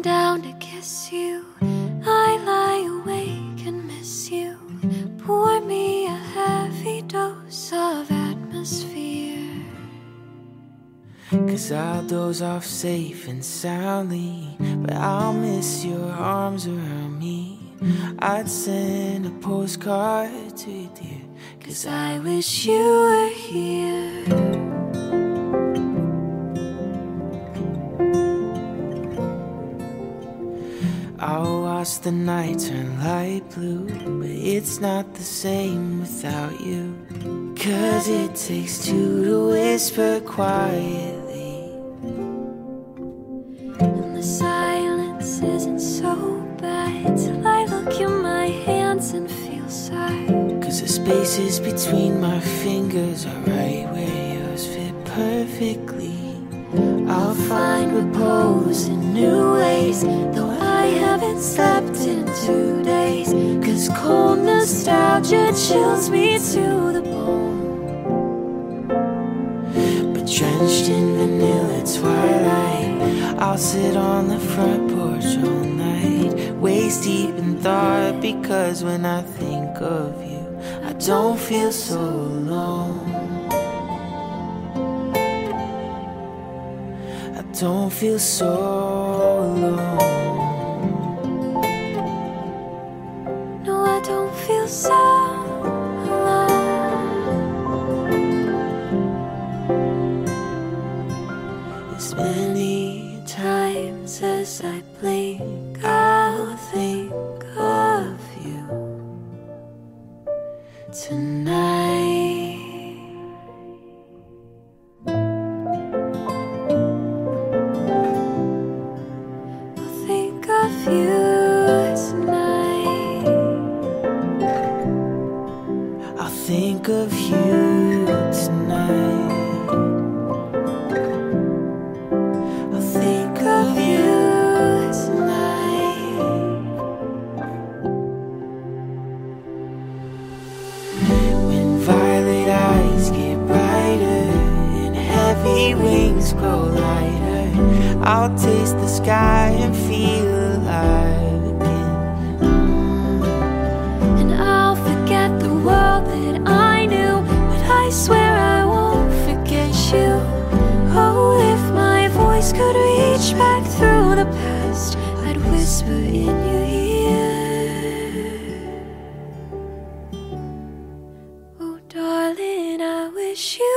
down to kiss you. I lie awake and miss you. Pour me a heavy dose of atmosphere. 'Cause I'll doze off safe and soundly, but I'll miss your arms around me. I'd send a postcard to you, dear, 'cause I wish you were here. I'll watch the night turn light blue, but it's not the same without you. 'Cause it takes two to whisper quietly, and the silence isn't so bad till I look in my hands and feel sad. 'cause the spaces between my fingers are right where yours fit perfectly. I'll find repose in new ways, though I haven't slept in 2 days. 'Cause cold nostalgia chills me to the bone. But drenched in vanilla twilight, I'll sit on the front porch all night, waist deep in thought, because when I think of you, I don't feel so alone. I don't feel so alone. No, I don't feel so alone. As many Times as I blink, I'll think of you tonight. I'll think of you tonight. I'll think of you tonight. I'll think of you tonight. When violet eyes get brighter and heavy wings grow lighter, I'll taste the sky and feel alive again. And I'll forget the world that I knew, but I swear I won't forget you. Oh, if my voice could reach back through the past, I'd whisper in your ear. Oh, darling, I wish you